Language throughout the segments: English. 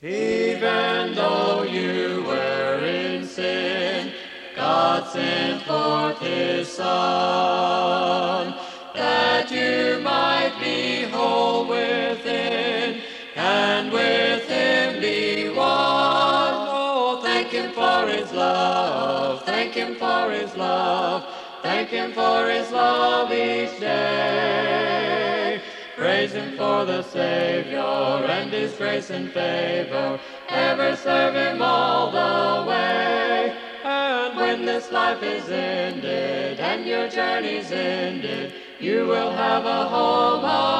Even though you were in sin, God sent forth His Son, that you might be whole within, and with Him be one. Oh, thank Him for His love, thank Him for His love, thank Him for His love each day. Praise Him for the Savior and His grace and favor, ever serve Him all the way. And when this life is ended and your journey's ended, you will have a home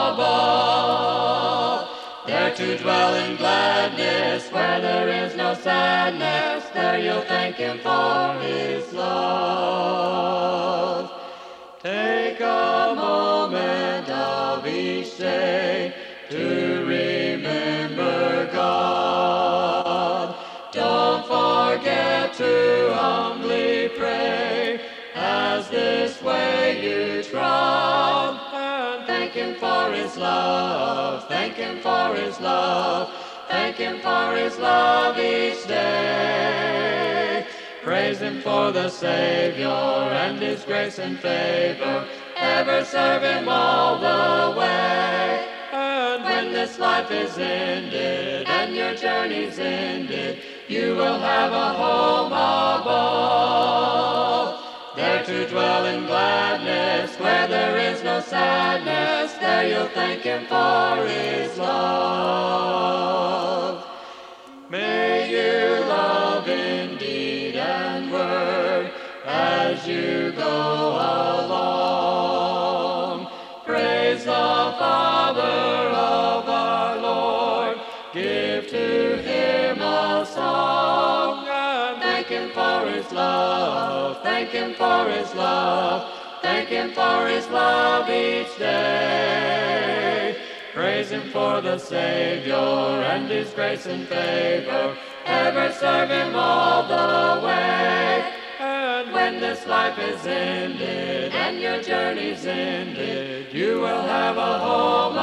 above, there to dwell in gladness, where there is no sadness. There you'll thank Him for His love. Take a moment of each day to remember God. Don't forget to humbly pray as this way you trod. And thank Him for His love, thank Him for His love, thank Him for His love each day. Praise Him for the Savior and His grace and favor, ever serve Him all the way. And when this life is ended and your journey's ended, you will have a home above, there to dwell in gladness, where there is no sadness. There you'll thank Him for His love. May you love in deed and word as you go along. Praise the Father of our Lord. Give to Him a song, and thank Him for His love, thank Him for His love, thank Him for His love each day. Praise Him for the Savior and His grace and favor, ever serve Him all the way. And when this life is ended and your journey's ended, you will have a home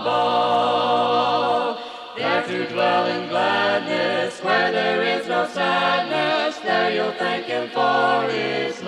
above, there to dwell in gladness, where there is no sadness. There you'll thank Him for His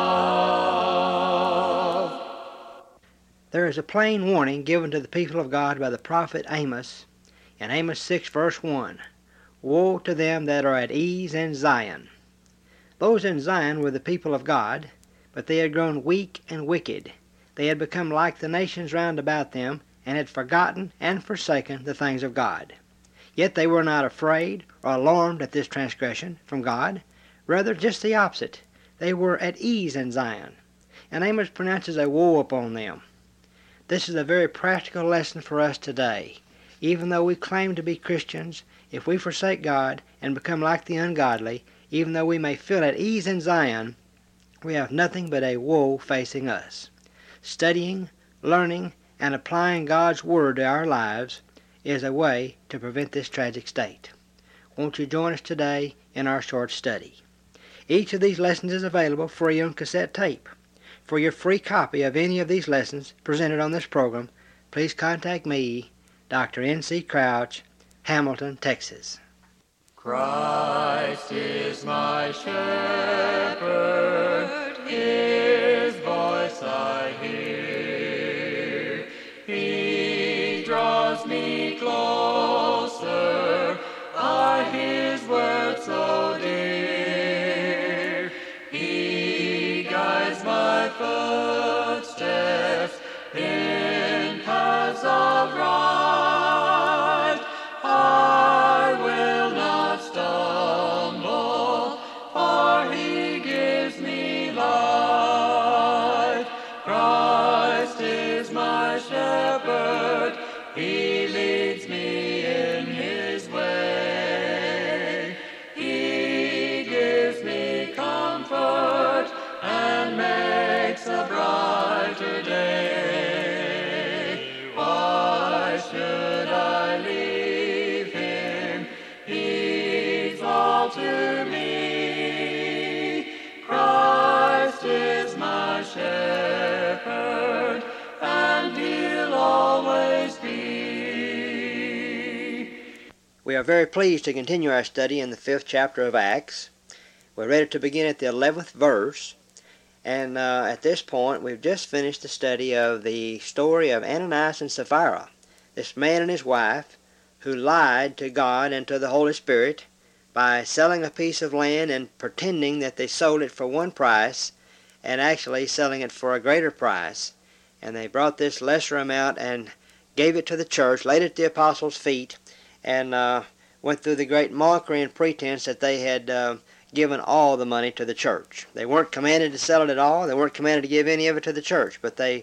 love. There is a plain warning given to the people of God by the prophet Amos in Amos 6 verse 1. Woe to them that are at ease in Zion. Those in Zion were the people of God, but they had grown weak and wicked. They had become like the nations round about them, and had forgotten and forsaken the things of God. Yet they were not afraid or alarmed at this transgression from God. Rather, just the opposite. They were at ease in Zion, and Amos pronounces a woe upon them. This is a very practical lesson for us today. Even though we claim to be Christians, if we forsake God and become like the ungodly, even though we may feel at ease in Zion, we have nothing but a woe facing us. Studying, learning, and applying God's Word to our lives is a way to prevent this tragic state. Won't you join us today in our short study? Each of these lessons is available free on cassette tape. For your free copy of any of these lessons presented on this program, please contact me, Dr. N.C. Crouch, Hamilton, Texas. Christ is my shepherd, His voice I hear. He draws me closer, I His word so dear. He guides my footsteps in paths of right. I will not stumble, for He gives me light. Christ We are very pleased to continue our study in the 5th chapter of Acts. We're ready to begin at the 11th verse, and at this point we've just finished the study of the story of Ananias and Sapphira, this man and his wife who lied to God and to the Holy Spirit by selling a piece of land and pretending that they sold it for one price and actually selling it for a greater price. And they brought this lesser amount and gave it to the church, laid it at the apostles' feet, and went through the great mockery and pretense that they had given all the money to the church. They weren't commanded to sell it at all. They weren't commanded to give any of it to the church, but they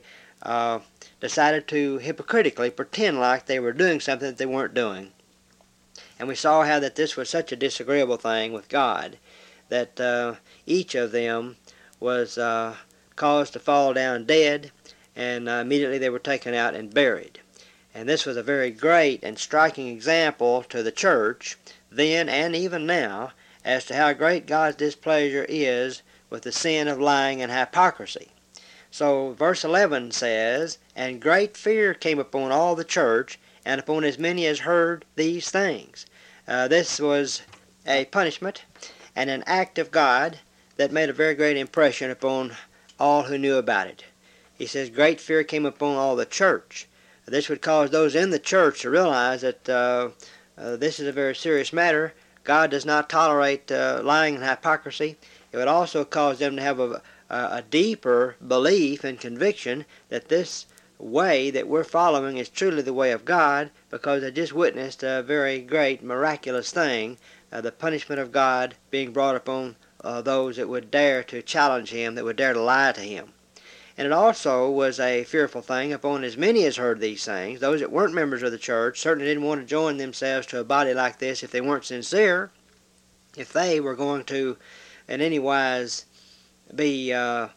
decided to hypocritically pretend like they were doing something that they weren't doing. And we saw how that this was such a disagreeable thing with God that each of them was caused to fall down dead, and immediately they were taken out and buried. And this was a very great and striking example to the church then and even now as to how great God's displeasure is with the sin of lying and hypocrisy. So verse 11 says, "And great fear came upon all the church, and upon as many as heard these things." This was a punishment and an act of God that made a very great impression upon all who knew about it. He says, great fear came upon all the church. This would cause those in the church to realize that this is a very serious matter. God does not tolerate lying and hypocrisy. It would also cause them to have a deeper belief and conviction that this way that we're following is truly the way of God, because they just witnessed a very great miraculous thing, the punishment of God being brought upon those that would dare to challenge him, that would dare to lie to him. And it also was a fearful thing upon as many as heard these things. Those that weren't members of the church certainly didn't want to join themselves to a body like this if they weren't sincere. If they were going to in any wise be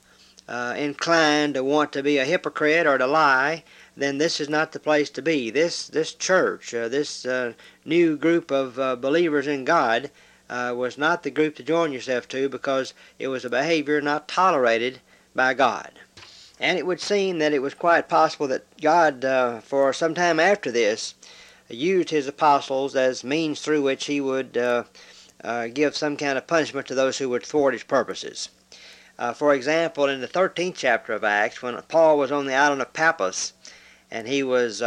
inclined to want to be a hypocrite or to lie, then this is not the place to be. This church, this new group of believers in God was not the group to join yourself to, because it was a behavior not tolerated by God. And it would seem that it was quite possible that God, for some time after this, used his apostles as means through which he would give some kind of punishment to those who would thwart his purposes. For example, in the 13th chapter of Acts, when Paul was on the island of Paphos, and he was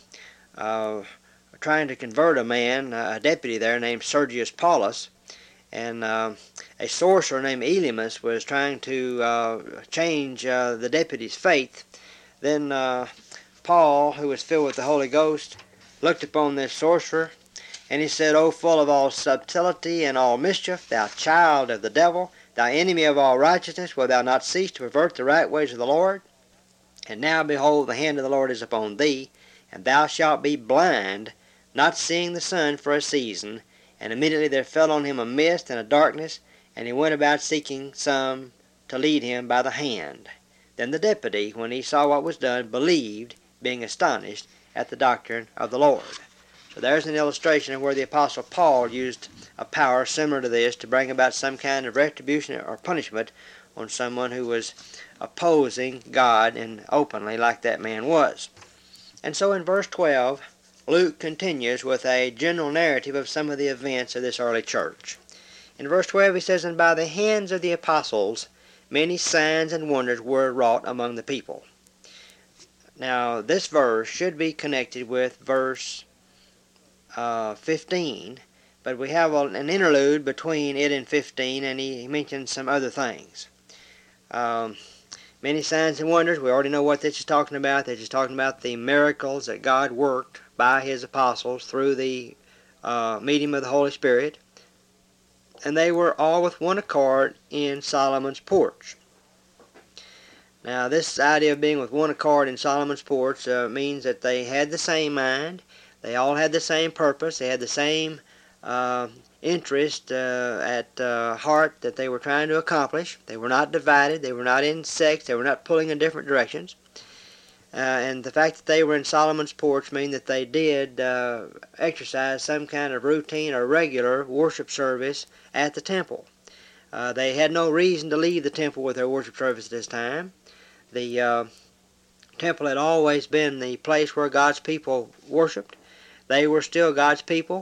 trying to convert a man, a deputy there named Sergius Paulus, and a sorcerer named Elymas was trying to change the deputy's faith. Then Paul, who was filled with the Holy Ghost, looked upon this sorcerer, and he said, "O full of all subtlety and all mischief, thou child of the devil, thou enemy of all righteousness, wilt thou not cease to pervert the right ways of the Lord? And now, behold, the hand of the Lord is upon thee, and thou shalt be blind, not seeing the sun for a season." And immediately there fell on him a mist and a darkness, and he went about seeking some to lead him by the hand. Then the deputy, when he saw what was done, believed, being astonished at the doctrine of the Lord. So there's an illustration of where the Apostle Paul used a power similar to this to bring about some kind of retribution or punishment on someone who was opposing God, and openly, like that man was. And so in verse 12, Luke continues with a general narrative of some of the events of this early church. In verse 12 he says, "And by the hands of the apostles many signs and wonders were wrought among the people." Now this verse should be connected with verse 15, but we have an interlude between it and 15, and he mentions some other things. Many signs and wonders, we already know what this is talking about. This is talking about the miracles that God worked by his apostles through the medium of the Holy Spirit. And they were all with one accord in Solomon's porch. Now this idea of being with one accord in Solomon's porch means that they had the same mind. They all had the same purpose. They had the same interest at heart that they were trying to accomplish. They were not divided. They were not in sects. They were not pulling in different directions. And the fact that they were in Solomon's porch means that they did exercise some kind of routine or regular worship service at the temple. They had no reason to leave the temple with their worship service at this time. The temple had always been the place where God's people worshiped. They were still God's people.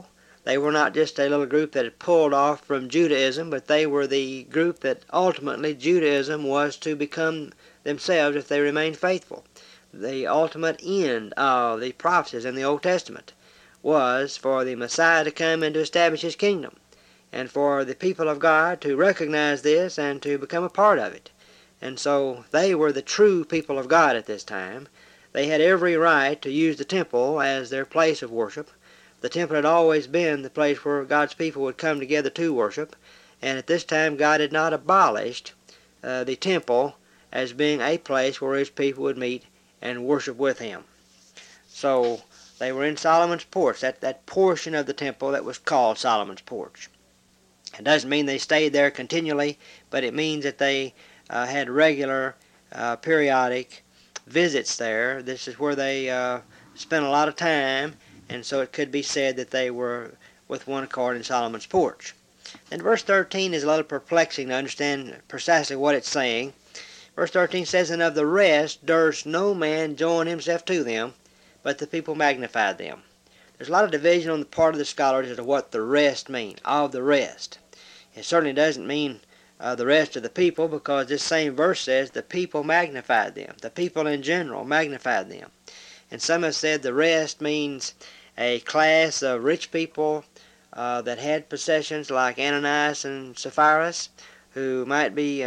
They were not just a little group that had pulled off from Judaism, but they were the group that ultimately Judaism was to become themselves if they remained faithful. The ultimate end of the prophecies in the Old Testament was for the Messiah to come and to establish his kingdom, and for the people of God to recognize this and to become a part of it. And so they were the true people of God at this time. They had every right to use the temple as their place of worship. The temple had always been the place where God's people would come together to worship, and at this time God had not abolished the temple as being a place where his people would meet and worship with him. So they were in Solomon's porch, that portion of the temple that was called Solomon's porch. It doesn't mean they stayed there continually, but it means that they had regular, periodic visits there. This is where they spent a lot of time, and so it could be said that they were with one accord in Solomon's porch. And verse 13 is a little perplexing to understand precisely what it's saying. Verse 13 says, "And of the rest durst no man join himself to them, but the people magnified them." There's a lot of division on the part of the scholars as to what the rest mean, of the rest. It certainly doesn't mean the rest of the people, because this same verse says the people magnified them. The people in general magnified them. And some have said the rest means a class of rich people that had possessions like Ananias and Sapphira, who might be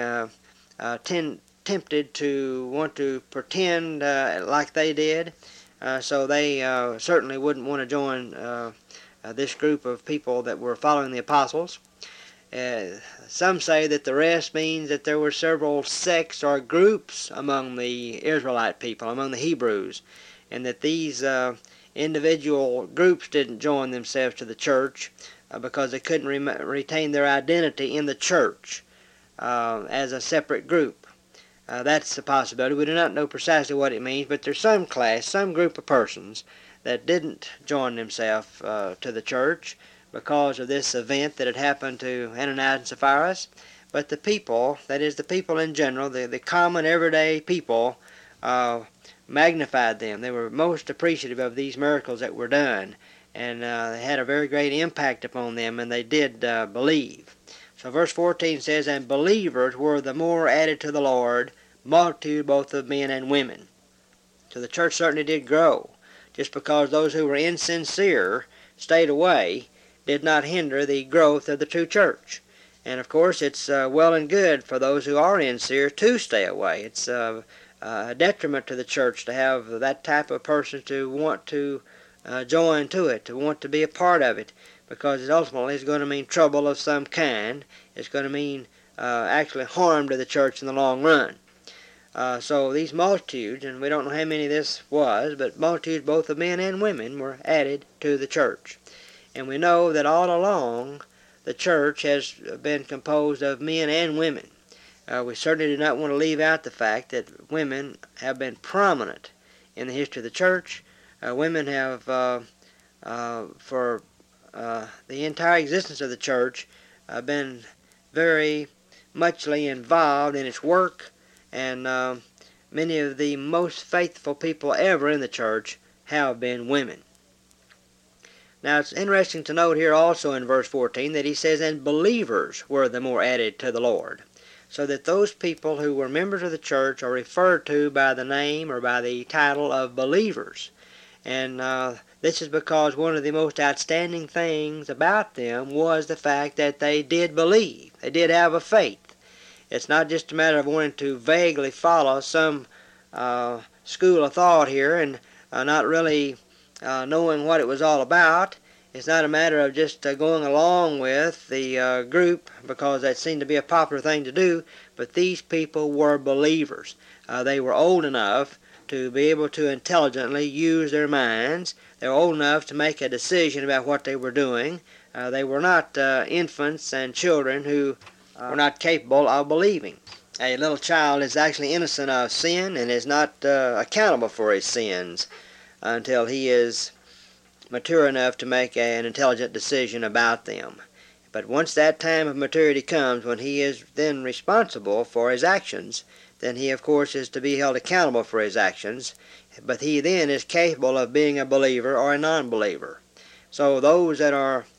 tempted to want to pretend like they did. So they certainly wouldn't want to join this group of people that were following the apostles. Some say that the rest means that there were several sects or groups among the Israelite people, among the Hebrews, and that these individual groups didn't join themselves to the church because they couldn't retain their identity in the church as a separate group. That's a possibility. We do not know precisely what it means, but there's some class, some group of persons that didn't join themselves to the church because of this event that had happened to Ananias and Sapphira. But the people, that is the people in general, the common everyday people, magnified them. They were most appreciative of these miracles that were done, and they had a very great impact upon them, and they did believe. So verse 14 says, "And believers were the more added to the Lord, multitude both of men and women." So the church certainly did grow. Just because those who were insincere stayed away did not hinder the growth of the true church. And of course it's well and good for those who are insincere to stay away. It's a detriment to the church to have that type of person to want to join to it, to want to be a part of it, because it ultimately is going to mean trouble of some kind. It's going to mean actually harm to the church in the long run. So these multitudes, and we don't know how many this was, but multitudes both of men and women were added to the church. And we know that all along the church has been composed of men and women. We certainly do not want to leave out the fact that women have been prominent in the history of the church. Women have, for the entire existence of the church, been very muchly involved in its work, and many of the most faithful people ever in the church have been women. Now it's interesting to note here also in verse 14 that he says, "And believers were the more added to the Lord," so that those people who were members of the church are referred to by the name or by the title of believers. And this is because one of the most outstanding things about them was the fact that they did believe. They did have a faith. It's not just a matter of wanting to vaguely follow some school of thought here and not really knowing what it was all about. It's not a matter of just going along with the group because that seemed to be a popular thing to do, but these people were believers. They were old enough to be able to intelligently use their minds. They were old enough to make a decision about what they were doing. They were not infants and children who were not capable of believing. A little child is actually innocent of sin and is not accountable for his sins until he is mature enough to make an intelligent decision about them. But once that time of maturity comes, when he is then responsible for his actions, then he of course is to be held accountable for his actions, but he then is capable of being a believer or a non-believer. So those that are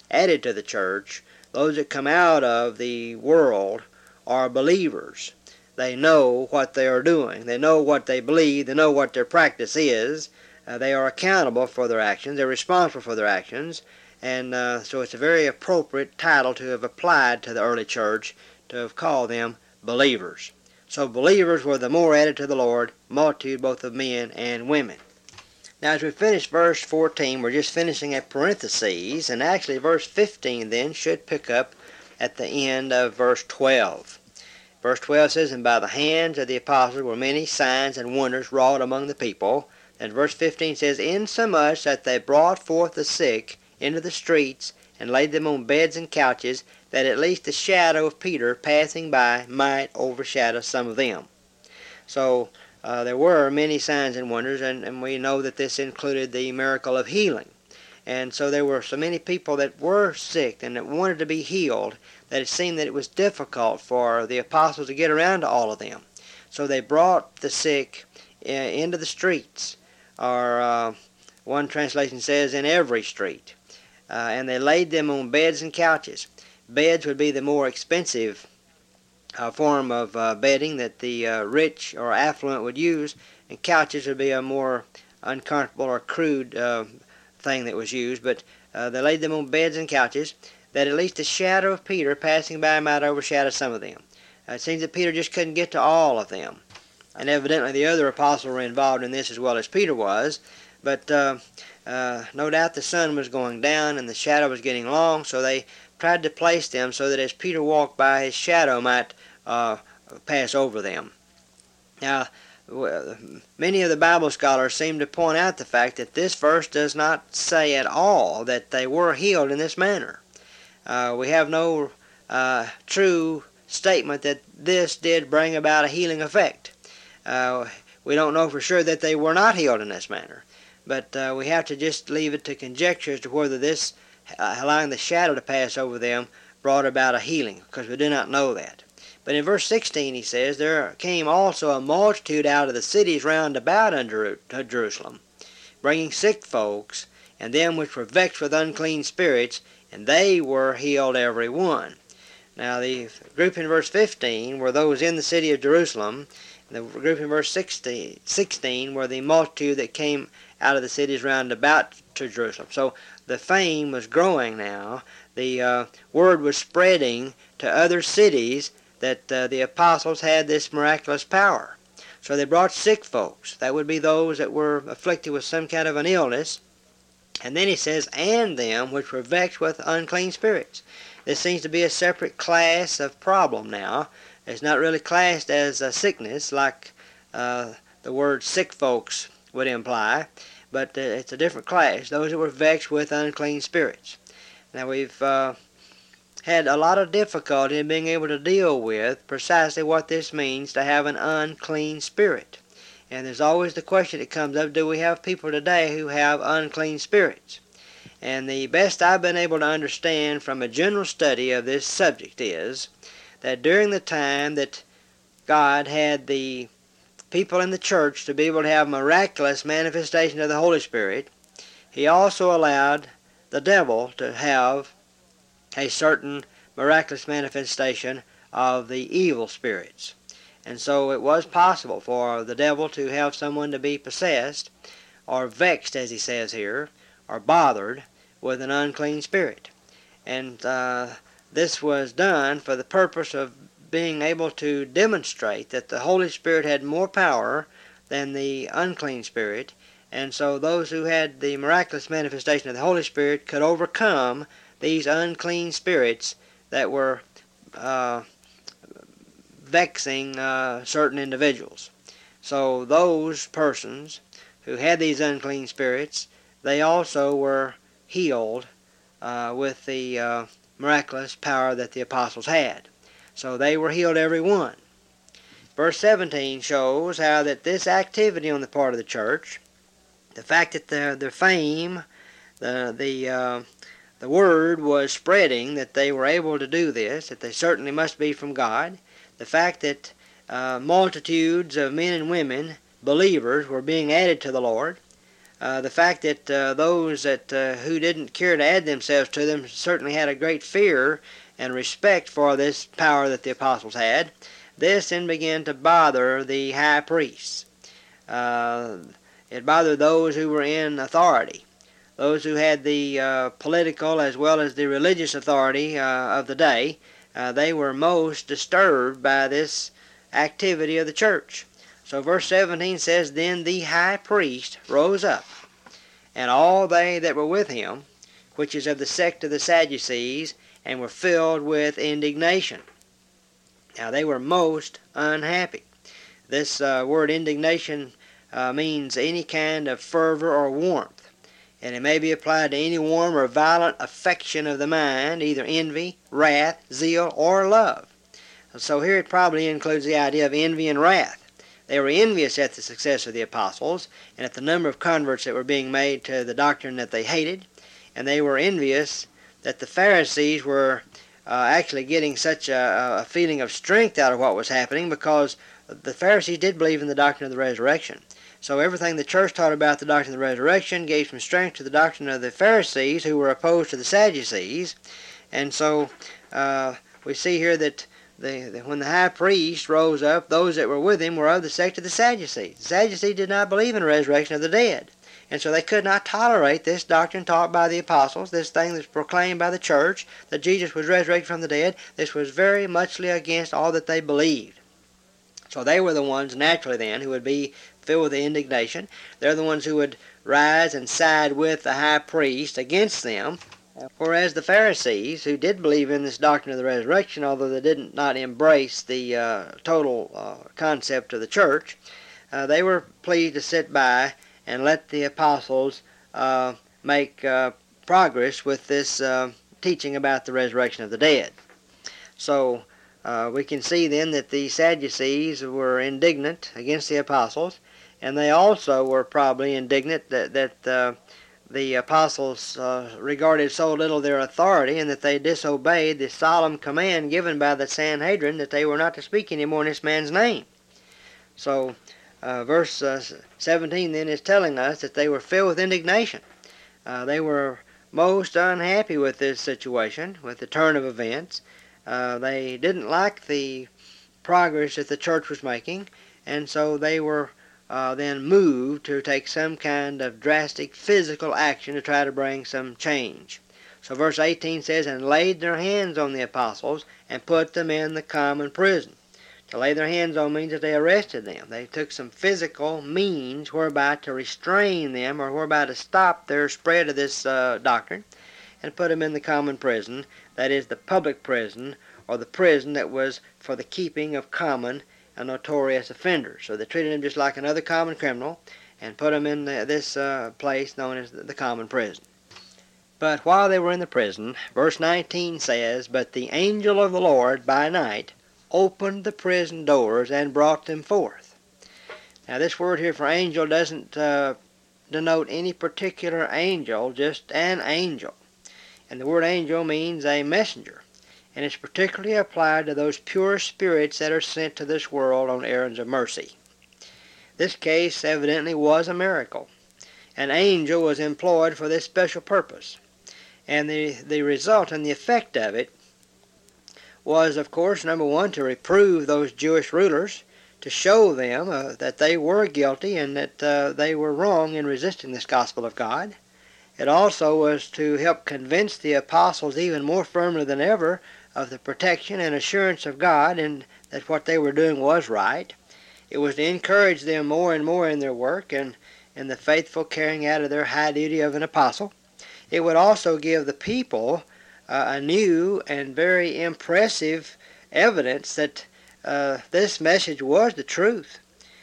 added to the church, those that come out of the world, are believers. They know what they are doing. They know what they believe. They know what their practice is. They are accountable for their actions. They're responsible for their actions. And so it's a very appropriate title to have applied to the early church, to have called them believers. So believers were the more added to the Lord, multitude both of men and women. Now as we finish verse 14, we're just finishing a parenthesis, and actually verse 15 then should pick up at the end of verse 12. Verse 12 says, "And by the hands of the apostles were many signs and wonders wrought among the people." And verse 15 says, "Insomuch that they brought forth the sick into the streets, and laid them on beds and couches, that at least the shadow of Peter passing by might overshadow some of them." So there were many signs and wonders, and we know that this included the miracle of healing. And so there were so many people that were sick and that wanted to be healed that it seemed that it was difficult for the apostles to get around to all of them. So they brought the sick into the streets, or one translation says in every street, and they laid them on beds and couches. Beds would be the more expensive form of bedding that the rich or affluent would use, and couches would be a more uncomfortable or crude thing that was used, but they laid them on beds and couches, that at least the shadow of Peter passing by might overshadow some of them. It seems that Peter just couldn't get to all of them, and evidently the other apostles were involved in this as well as Peter was, but no doubt the sun was going down and the shadow was getting long, so they tried to place them so that as Peter walked by, his shadow might pass over them. Now, many of the Bible scholars seem to point out the fact that this verse does not say at all that they were healed in this manner. We have no true statement that this did bring about a healing effect. We don't know for sure that they were not healed in this manner, but we have to just leave it to conjecture as to whether this allowing the shadow to pass over them brought about a healing, because we do not know that. But in verse 16 he says, "There came also a multitude out of the cities round about unto Jerusalem, bringing sick folks, and them which were vexed with unclean spirits, and they were healed every one." Now the group in verse 15 were those in the city of Jerusalem, and the group in verse 16 were the multitude that came out of the cities round about to Jerusalem. So the fame was growing now. The word was spreading to other cities that the apostles had this miraculous power. So they brought sick folks. That would be those that were afflicted with some kind of an illness. And then he says, "and them which were vexed with unclean spirits." This seems to be a separate class of problem now. It's not really classed as a sickness like the word sick folks would imply, but it's a different class, those that were vexed with unclean spirits. Now we've had a lot of difficulty in being able to deal with precisely what this means to have an unclean spirit. And there's always the question that comes up, do we have people today who have unclean spirits? And the best I've been able to understand from a general study of this subject is that during the time that God had the people in the church to be able to have miraculous manifestation of the Holy Spirit, he also allowed the devil to have a certain miraculous manifestation of the evil spirits. And so it was possible for the devil to have someone to be possessed, or vexed, as he says here, or bothered with an unclean spirit. And this was done for the purpose of being able to demonstrate that the Holy Spirit had more power than the unclean spirit, and so those who had the miraculous manifestation of the Holy Spirit could overcome these unclean spirits that were vexing certain individuals. So those persons who had these unclean spirits, they also were healed with the miraculous power that the apostles had. So they were healed every one. Verse 17 shows how that this activity on the part of the church, the fact that their fame, the word was spreading that they were able to do this, that they certainly must be from God, the fact that multitudes of men and women, believers, were being added to the Lord, The fact that those that who didn't care to add themselves to them certainly had a great fear and respect for this power that the apostles had. This then began to bother the high priests. It bothered those who were in authority, those who had the political as well as the religious authority of the day. They were most disturbed by this activity of the church. So verse 17 says, Then the high priest rose up, and all they that were with him, which is of the sect of the Sadducees, and were filled with indignation. Now they were most unhappy. This word indignation means any kind of fervor or warmth, and it may be applied to any warm or violent affection of the mind, either envy, wrath, zeal, or love. So here it probably includes the idea of envy and wrath. They were envious at the success of the apostles and at the number of converts that were being made to the doctrine that they hated, and they were envious that the Pharisees were actually getting such a feeling of strength out of what was happening, because the Pharisees did believe in the doctrine of the resurrection. So everything the church taught about the doctrine of the resurrection gave some strength to the doctrine of the Pharisees, who were opposed to the Sadducees. And so we see here that when the high priest rose up, those that were with him were of the sect of the Sadducees. The Sadducees did not believe in the resurrection of the dead, and so they could not tolerate this doctrine taught by the apostles, this thing that's proclaimed by the church, that Jesus was resurrected from the dead. This was very muchly against all that they believed. So they were the ones, naturally then, who would be filled with indignation. They're the ones who would rise and side with the high priest against them. Whereas the Pharisees, who did believe in this doctrine of the resurrection, although they did not embrace the total concept of the church, they were pleased to sit by and let the apostles make progress with this teaching about the resurrection of the dead. So we can see then that the Sadducees were indignant against the apostles, and they also were probably indignant that the apostles regarded so little their authority, and that they disobeyed the solemn command given by the Sanhedrin that they were not to speak any more in this man's name. So verse 17 then is telling us that they were filled with indignation. They were most unhappy with this situation, with the turn of events. They didn't like the progress that the church was making, and so they were then moved to take some kind of drastic physical action to try to bring some change. So verse 18 says, And laid their hands on the apostles and put them in the common prison. To lay their hands on means that they arrested them. They took some physical means whereby to restrain them, or whereby to stop their spread of this doctrine, and put them in the common prison, that is the public prison, or the prison that was for the keeping of common and notorious offenders. So they treated him just like another common criminal and put him in this place known as the common prison. But while they were in the prison, verse 19 says, But the angel of the Lord by night opened the prison doors and brought them forth. Now this word here for angel doesn't denote any particular angel, just an angel. And the word angel means a messenger, and it's particularly applied to those pure spirits that are sent to this world on errands of mercy. This case evidently was a miracle. An angel was employed for this special purpose, and the result and the effect of it was, of course, number one, to reprove those Jewish rulers, to show them that they were guilty and that they were wrong in resisting this gospel of God. It also was to help convince the apostles even more firmly than ever of the protection and assurance of God, and that what they were doing was right. It was to encourage them more and more in their work and in the faithful carrying out of their high duty of an apostle. It would also give the people a new and very impressive evidence that this message was the truth.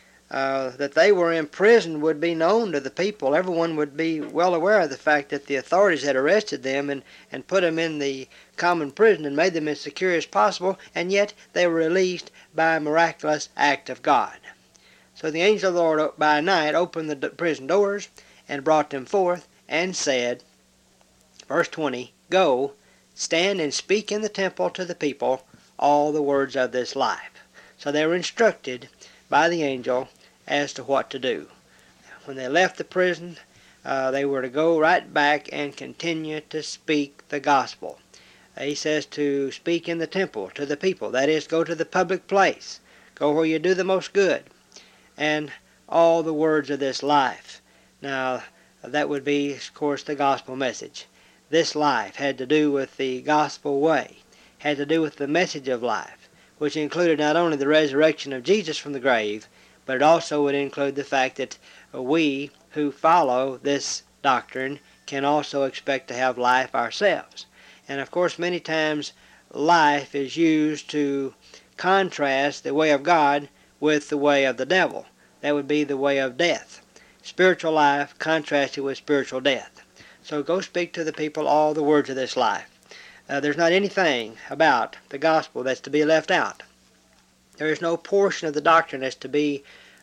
That they were imprisoned would be known to the people. Everyone would be well aware of the fact that the authorities had arrested them and put them in the common prison and made them as secure as possible, and yet they were released by a miraculous act of God. So the angel of the Lord by night opened the prison doors and brought them forth and said, verse 20, Go, stand and speak in the temple to the people all the words of this life. So they were instructed by the angel as to what to do. When they left the prison, they were to go right back and continue to speak the gospel. He says to speak in the temple to the people. That is, go to the public place. Go where you do the most good. And all the words of this life. Now, that would be, of course, the gospel message. This life had to do with the gospel way, had to do with the message of life, which included not only the resurrection of Jesus from the grave, but it also would include the fact that we who follow this doctrine can also expect to have life ourselves. And of course, many times life is used to contrast the way of God with the way of the devil. That would be the way of death. Spiritual life contrasted with spiritual death. So go speak to the people all the words of this life. There's not anything about the gospel that's to be left out. There is no portion of the doctrine that's to be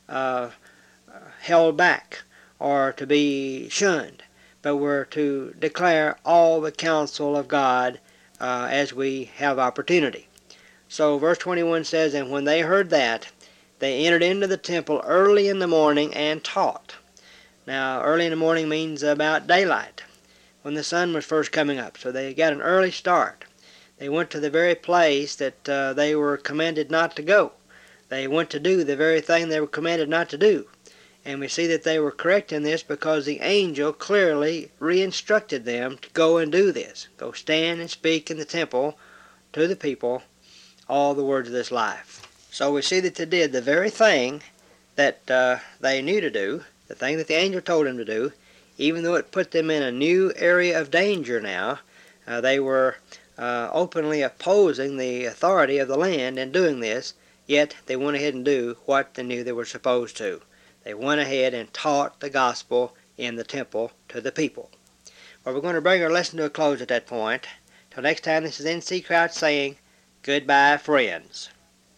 held back or to be shunned, but we're to declare all the counsel of God as we have opportunity. So verse 21 says, "And when they heard that, they entered into the temple early in the morning and taught." Now, early in the morning means about daylight, when the sun was first coming up. So they got an early start. They went to the very place that they were commanded not to go. They went to do the very thing they were commanded not to do. And we see that they were correct in this because the angel clearly re-instructed them to go and do this. Go stand and speak in the temple to the people all the words of this life. So we see that they did the very thing that they knew to do, the thing that the angel told them to do, even though it put them in a new area of danger now. They were openly opposing the authority of the land in doing this, yet they went ahead and do what they knew they were supposed to. They went ahead and taught the gospel in the temple to the people. Well, we're going to bring our lesson to a close at that point. Till next time, this is N.C. Crouch saying, goodbye, friends.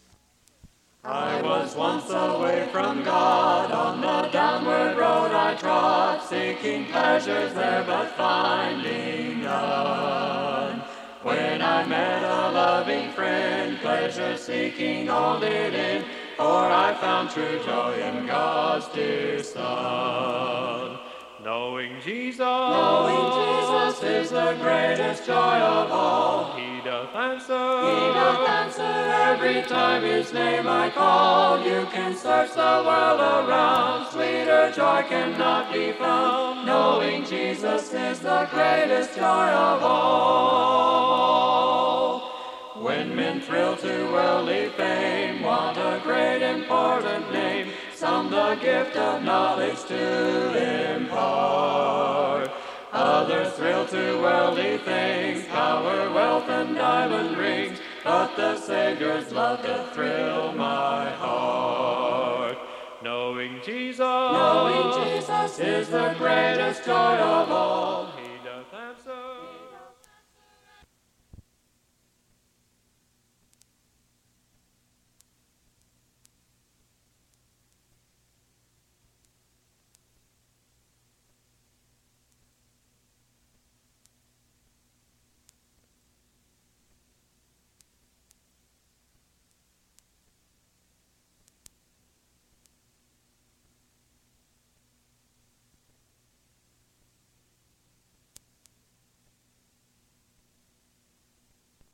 I was once away from God, on the downward road I trod, seeking pleasures there but finding none. When I met a loving friend, pleasure seeking all did end, for I found true joy in God's dear Son. Knowing Jesus is the greatest joy of all. He doth answer every time His name I call. You can search the world around, sweeter joy cannot be found. Knowing Jesus is the greatest joy of all. When men thrill to worldly fame, want a great important name, some the gift of knowledge to impart. Others thrill to worldly things, power, wealth, and diamond rings, but the Savior's love doth thrill my heart. Knowing Jesus is the greatest joy of all.